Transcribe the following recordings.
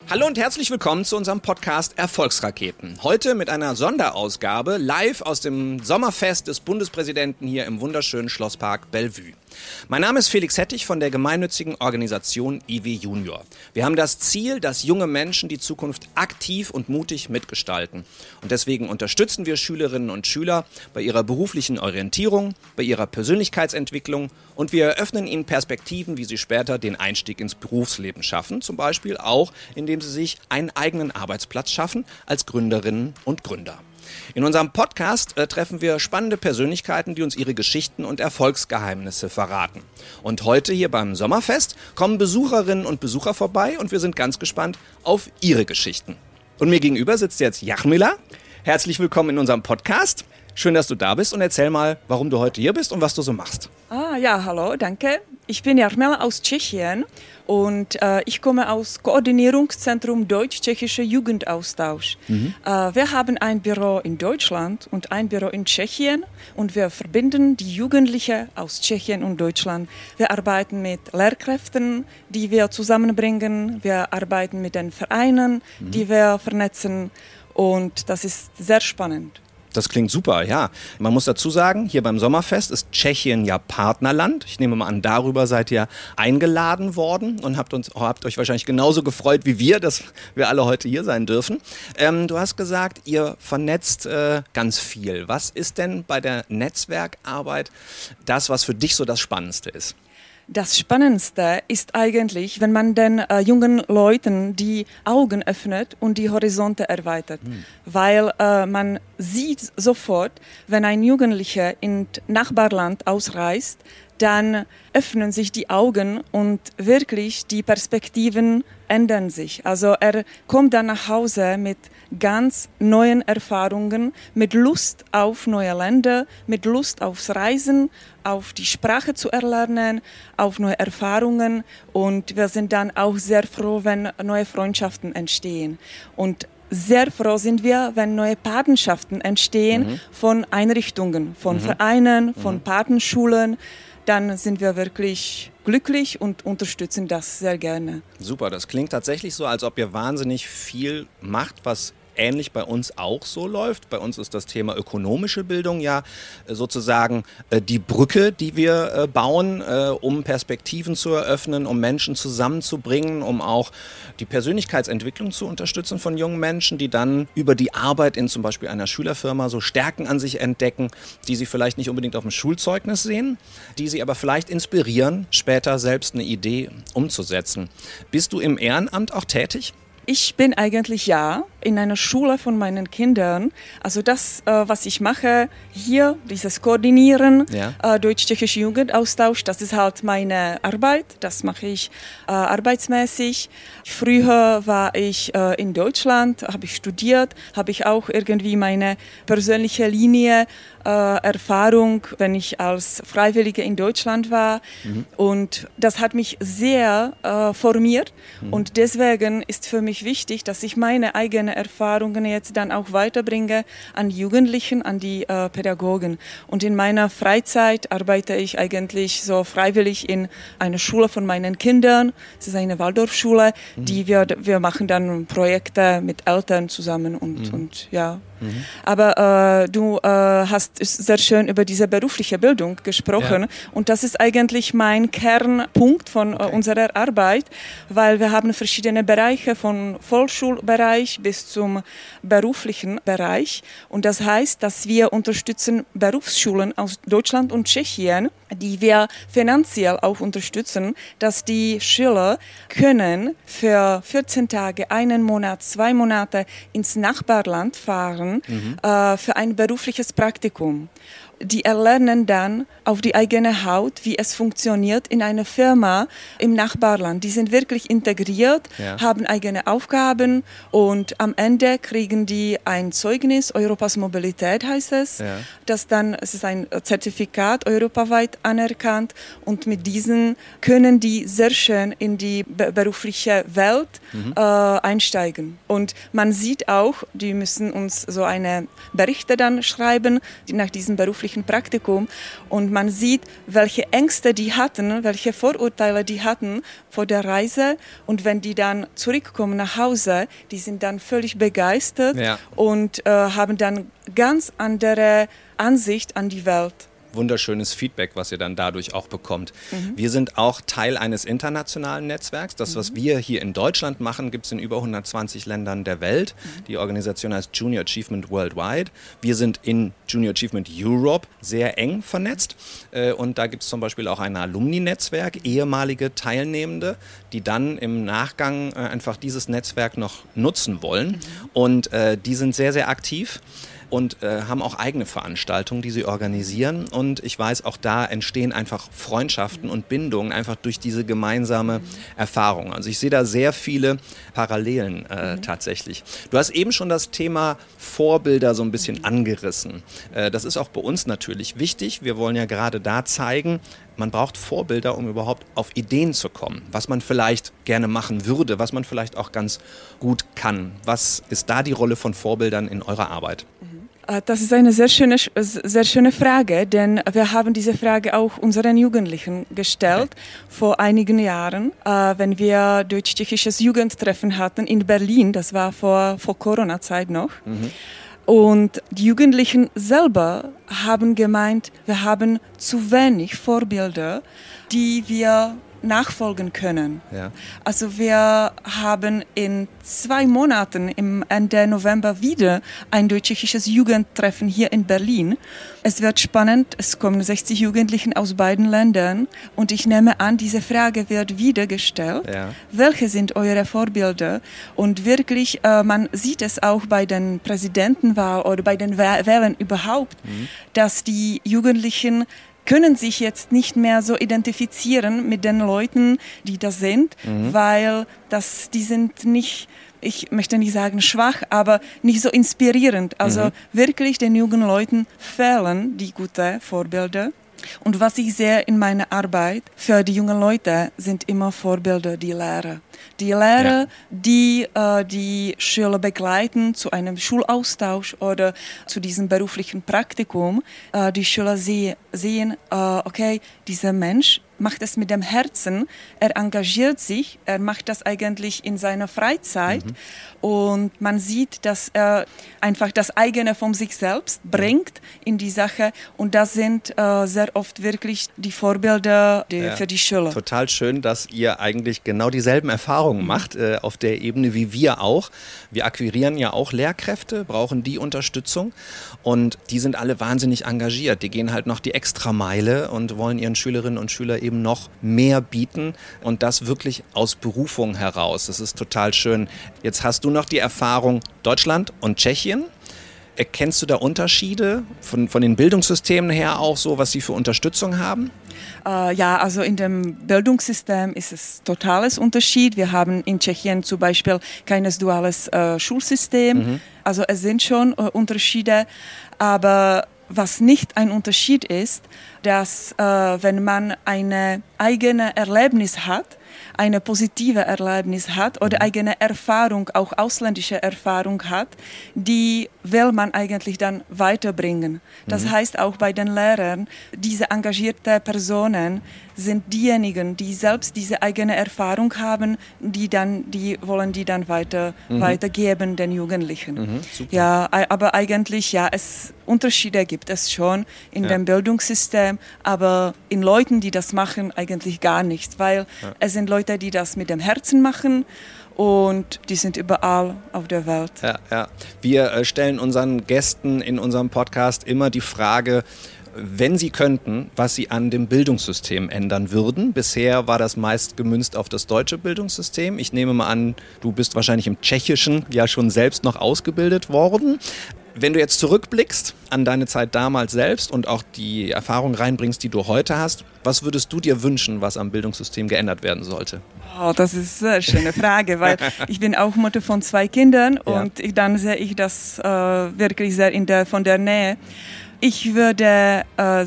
Hallo und herzlich willkommen zu unserem Podcast Erfolgsraketen. Heute mit einer Sonderausgabe live aus dem Sommerfest des Bundespräsidenten hier im wunderschönen Schlosspark Bellevue. Mein Name ist Felix Hettich von der gemeinnützigen Organisation IW Junior. Wir haben das Ziel, dass junge Menschen die Zukunft aktiv und mutig mitgestalten. Und deswegen unterstützen wir Schülerinnen und Schüler bei ihrer beruflichen Orientierung, bei ihrer Persönlichkeitsentwicklung und wir eröffnen ihnen Perspektiven, wie sie später den Einstieg ins Berufsleben schaffen. Zum Beispiel auch, indem sie sich einen eigenen Arbeitsplatz schaffen als Gründerinnen und Gründer. In unserem Podcast treffen wir spannende Persönlichkeiten, die uns ihre Geschichten und Erfolgsgeheimnisse verraten. Und heute hier beim Sommerfest kommen Besucherinnen und Besucher vorbei und wir sind ganz gespannt auf ihre Geschichten. Und mir gegenüber sitzt jetzt Jarmila. Herzlich willkommen in unserem Podcast. Schön, dass du da bist und erzähl mal, warum du heute hier bist und was du so machst. Ja, hallo, danke. Ich bin Jarmila aus Tschechien und ich komme aus Koordinierungszentrum Deutsch-Tschechischer Jugendaustausch. Wir haben ein Büro in Deutschland und ein Büro in Tschechien und wir verbinden die Jugendlichen aus Tschechien und Deutschland. Wir arbeiten mit Lehrkräften, die wir zusammenbringen. Wir arbeiten mit den Vereinen, die wir vernetzen und das ist sehr spannend. Das klingt super, ja. Man muss dazu sagen, hier beim Sommerfest ist Tschechien ja Partnerland. Ich nehme mal an, darüber seid ihr eingeladen worden und habt euch wahrscheinlich genauso gefreut wie wir, dass wir alle heute hier sein dürfen. Du hast gesagt, ihr vernetzt ganz viel. Was ist denn bei der Netzwerkarbeit das, was für dich so das Spannendste ist? Das Spannendste ist eigentlich, wenn man den jungen Leuten die Augen öffnet und die Horizonte erweitert. Weil man sieht sofort, wenn ein Jugendlicher in Nachbarland ausreist, dann öffnen sich die Augen und wirklich die Perspektiven ändern sich. Also er kommt dann nach Hause mit ganz neuen Erfahrungen, mit Lust auf neue Länder, mit Lust aufs Reisen, auf die Sprache zu erlernen, auf neue Erfahrungen und wir sind dann auch sehr froh, wenn neue Freundschaften entstehen. Und sehr froh sind wir, wenn neue Patenschaften entstehen von Einrichtungen, von Vereinen, von Patenschulen. Dann sind wir wirklich glücklich und unterstützen das sehr gerne. Super, das klingt tatsächlich so, als ob ihr wahnsinnig viel macht, was ähnlich bei uns auch so läuft. Bei uns ist das Thema ökonomische Bildung ja sozusagen die Brücke, die wir bauen, um Perspektiven zu eröffnen, um Menschen zusammenzubringen, um auch die Persönlichkeitsentwicklung zu unterstützen von jungen Menschen, die dann über die Arbeit in zum Beispiel einer Schülerfirma so Stärken an sich entdecken, die sie vielleicht nicht unbedingt auf dem Schulzeugnis sehen, die sie aber vielleicht inspirieren, später selbst eine Idee umzusetzen. Bist du im Ehrenamt auch tätig? Ich bin eigentlich in einer Schule von meinen Kindern. Also das, was ich mache hier, dieses Koordinieren, Deutsch-Tschechischer Jugendaustausch, das ist halt meine Arbeit. Das mache ich arbeitsmäßig. Früher war ich in Deutschland, habe ich studiert, habe ich auch irgendwie meine persönliche Linie, Erfahrung, wenn ich als Freiwillige in Deutschland war. Und das hat mich sehr formiert. Und deswegen ist für mich wichtig, dass ich meine eigenen Erfahrungen jetzt dann auch weiterbringe an die Jugendlichen, an die Pädagogen. Und in meiner Freizeit arbeite ich eigentlich so freiwillig in einer Schule von meinen Kindern. Es ist eine Waldorfschule, die wir machen dann Projekte mit Eltern zusammen und ja. Aber du hast sehr schön über diese berufliche Bildung gesprochen und das ist eigentlich mein Kernpunkt von unserer Arbeit, weil wir haben verschiedene Bereiche von Vollschulbereich bis zum beruflichen Bereich und das heißt, dass wir unterstützen Berufsschulen aus Deutschland und Tschechien, die wir finanziell auch unterstützen, dass die Schüler können für 14 Tage, einen Monat, 2 Monate ins Nachbarland fahren für ein berufliches Praktikum. Die erlernen dann auf die eigene Haut, wie es funktioniert in einer Firma im Nachbarland. Die sind wirklich integriert, haben eigene Aufgaben und am Ende kriegen die ein Zeugnis, Europas Mobilität heißt es, das dann, es ist ein Zertifikat europaweit anerkannt und mit diesen können die sehr schön in die berufliche Welt einsteigen. Und man sieht auch, die müssen uns so eine Berichte dann schreiben nach diesem beruflichen Praktikum und man sieht, welche Ängste die hatten, welche Vorurteile die hatten vor der Reise und wenn die dann zurückkommen nach Hause, die sind dann völlig begeistert und haben dann ganz andere Ansicht an die Welt. Wunderschönes Feedback, was ihr dann dadurch auch bekommt. Wir sind auch Teil eines internationalen Netzwerks. Das, was wir hier in Deutschland machen, gibt es in über 120 Ländern der Welt. Die Organisation heißt Junior Achievement Worldwide. Wir sind in Junior Achievement Europe sehr eng vernetzt. Und da gibt es zum Beispiel auch ein Alumni-Netzwerk, ehemalige Teilnehmende, die dann im Nachgang einfach dieses Netzwerk noch nutzen wollen. Und die sind sehr, sehr aktiv. Und haben auch eigene Veranstaltungen, die sie organisieren. Und ich weiß, auch da entstehen einfach Freundschaften und Bindungen einfach durch diese gemeinsame Erfahrung. Also ich sehe da sehr viele Parallelen tatsächlich. Du hast eben schon das Thema Vorbilder so ein bisschen angerissen. Das ist auch bei uns natürlich wichtig. Wir wollen ja gerade da zeigen, man braucht Vorbilder, um überhaupt auf Ideen zu kommen, was man vielleicht gerne machen würde, was man vielleicht auch ganz gut kann. Was ist da die Rolle von Vorbildern in eurer Arbeit? Das ist eine sehr schöne Frage, denn wir haben diese Frage auch unseren Jugendlichen gestellt vor einigen Jahren, wenn wir deutsch-tschechisches Jugendtreffen hatten in Berlin, das war vor Corona-Zeit noch. Und die Jugendlichen selber haben gemeint, wir haben zu wenig Vorbilder, die wir nachfolgen können. Ja. Also wir haben in 2 Monaten im Ende November wieder ein deutsch-tschechisches Jugendtreffen hier in Berlin. Es wird spannend, es kommen 60 Jugendlichen aus beiden Ländern und ich nehme an, diese Frage wird wieder gestellt. Ja. Welche sind eure Vorbilder? Und wirklich, man sieht es auch bei den Präsidentenwahlen oder bei den Wahlen überhaupt, dass die Jugendlichen können sich jetzt nicht mehr so identifizieren mit den Leuten, die das sind, weil die sind nicht, ich möchte nicht sagen schwach, aber nicht so inspirierend. Also wirklich den jungen Leuten fehlen die guten Vorbilder. Und was ich sehe in meiner Arbeit für die jungen Leute sind immer Vorbilder, die Lehrer. Die Lehrer, die die Schüler begleiten zu einem Schulaustausch oder zu diesem beruflichen Praktikum. Die Schüler sehen, okay, dieser Mensch macht es mit dem Herzen, er engagiert sich, er macht das eigentlich in seiner Freizeit und man sieht, dass er einfach das eigene von sich selbst bringt in die Sache und das sind sehr oft wirklich die Vorbilder für die Schüler. Total schön, dass ihr eigentlich genau dieselben Erfahrungen macht, auf der Ebene wie wir auch. Wir akquirieren ja auch Lehrkräfte, brauchen die Unterstützung und die sind alle wahnsinnig engagiert. Die gehen halt noch die Extrameile und wollen ihren Schülerinnen und Schülern eben noch mehr bieten und das wirklich aus Berufung heraus. Das ist total schön. Jetzt hast du noch die Erfahrung Deutschland und Tschechien. Erkennst du da Unterschiede von den Bildungssystemen her auch so, was sie für Unterstützung haben? Ja, also in dem Bildungssystem ist es totales Unterschied. Wir haben in Tschechien zum Beispiel kein duales Schulsystem. Also es sind schon Unterschiede, aber was nicht ein Unterschied ist, dass wenn man eine eigene Erlebnis hat, eine positive Erlebnis hat oder eigene Erfahrung, auch ausländische Erfahrung hat, die will man eigentlich dann weiterbringen. Das heißt auch bei den Lehrern, diese engagierten Personen sind diejenigen, die selbst diese eigene Erfahrung haben, die wollen die dann weitergeben den Jugendlichen. Ja, aber eigentlich Unterschiede gibt es schon in dem Bildungssystem, aber in Leuten, die das machen, eigentlich gar nichts, weil es sind Leute, die das mit dem Herzen machen und die sind überall auf der Welt. Ja. Wir stellen unseren Gästen in unserem Podcast immer die Frage, wenn Sie könnten, was Sie an dem Bildungssystem ändern würden. Bisher war das meist gemünzt auf das deutsche Bildungssystem. Ich nehme mal an, du bist wahrscheinlich im Tschechischen ja schon selbst noch ausgebildet worden. Wenn du jetzt zurückblickst an deine Zeit damals selbst und auch die Erfahrung reinbringst, die du heute hast, was würdest du dir wünschen, was am Bildungssystem geändert werden sollte? Oh, das ist eine schöne Frage, weil ich bin auch Mutter von 2 Kindern und dann sehe ich das wirklich sehr von der Nähe. Ich würde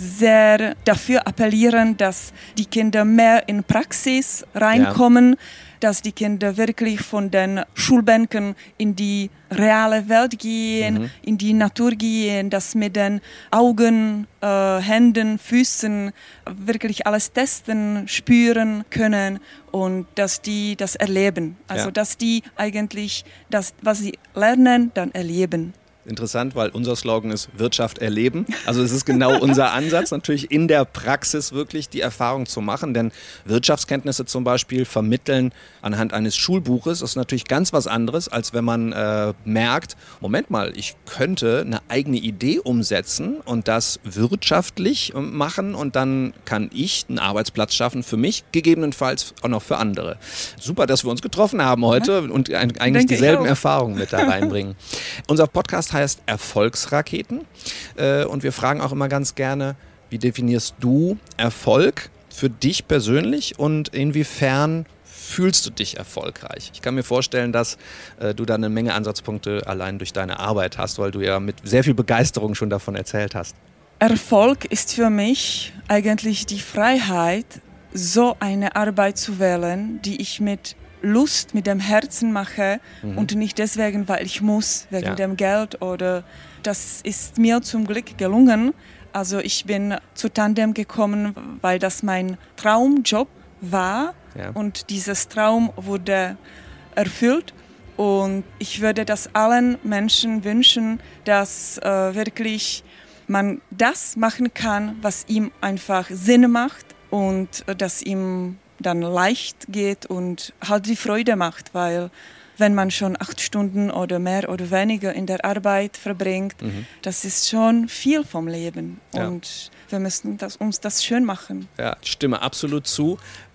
sehr dafür appellieren, dass die Kinder mehr in Praxis reinkommen, dass die Kinder wirklich von den Schulbänken in die reale Welt gehen, in die Natur gehen, dass mit den Augen, Händen, Füßen wirklich alles testen, spüren können und dass die das erleben. Also dass die eigentlich das, was sie lernen, dann erleben. Interessant, weil unser Slogan ist Wirtschaft erleben. Also es ist genau unser Ansatz, natürlich in der Praxis wirklich die Erfahrung zu machen, denn Wirtschaftskenntnisse zum Beispiel vermitteln anhand eines Schulbuches ist natürlich ganz was anderes, als wenn man merkt, Moment mal, ich könnte eine eigene Idee umsetzen und das wirtschaftlich machen und dann kann ich einen Arbeitsplatz schaffen für mich, gegebenenfalls auch noch für andere. Super, dass wir uns getroffen haben heute und eigentlich dieselben Erfahrungen mit da reinbringen. Unser Podcast heißt Erfolgsraketen und wir fragen auch immer ganz gerne, wie definierst du Erfolg für dich persönlich und inwiefern fühlst du dich erfolgreich? Ich kann mir vorstellen, dass du da eine Menge Ansatzpunkte allein durch deine Arbeit hast, weil du ja mit sehr viel Begeisterung schon davon erzählt hast. Erfolg ist für mich eigentlich die Freiheit, so eine Arbeit zu wählen, die ich mit Lust, mit dem Herzen mache und nicht deswegen, weil ich muss, wegen dem Geld oder das ist mir zum Glück gelungen. Also ich bin zu Tandem gekommen, weil das mein Traumjob war und dieses Traum wurde erfüllt und ich würde das allen Menschen wünschen, dass wirklich man das machen kann, was ihm einfach Sinn macht und dass ihm dann leicht geht und halt die Freude macht, weil wenn man schon 8 Stunden oder mehr oder weniger in der Arbeit verbringt, das ist schon viel vom Leben und wir müssen uns das schön machen. Ja, ich stimme absolut zu.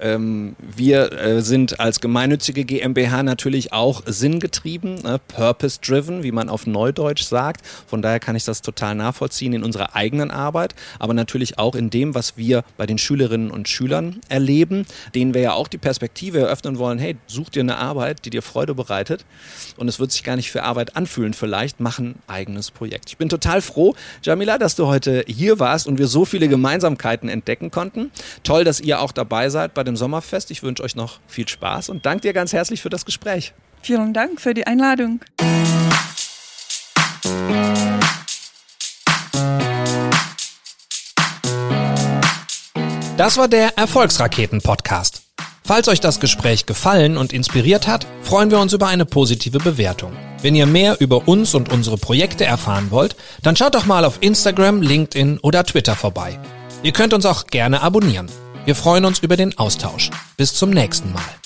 Wir sind als gemeinnützige GmbH natürlich auch sinngetrieben, purpose-driven, wie man auf Neudeutsch sagt. Von daher kann ich das total nachvollziehen in unserer eigenen Arbeit, aber natürlich auch in dem, was wir bei den Schülerinnen und Schülern erleben, denen wir ja auch die Perspektive eröffnen wollen, hey, such dir eine Arbeit, die dir Freude bereitet und es wird sich gar nicht für Arbeit anfühlen vielleicht, mach ein eigenes Projekt. Ich bin total froh, Jamila, dass du heute hier warst und wir so viele Gemeinsamkeiten entdecken konnten. Toll, dass ihr auch dabei seid bei dem Sommerfest. Ich wünsche euch noch viel Spaß und danke dir ganz herzlich für das Gespräch. Vielen Dank für die Einladung. Das war der Erfolgsraketen-Podcast. Falls euch das Gespräch gefallen und inspiriert hat, freuen wir uns über eine positive Bewertung. Wenn ihr mehr über uns und unsere Projekte erfahren wollt, dann schaut doch mal auf Instagram, LinkedIn oder Twitter vorbei. Ihr könnt uns auch gerne abonnieren. Wir freuen uns über den Austausch. Bis zum nächsten Mal.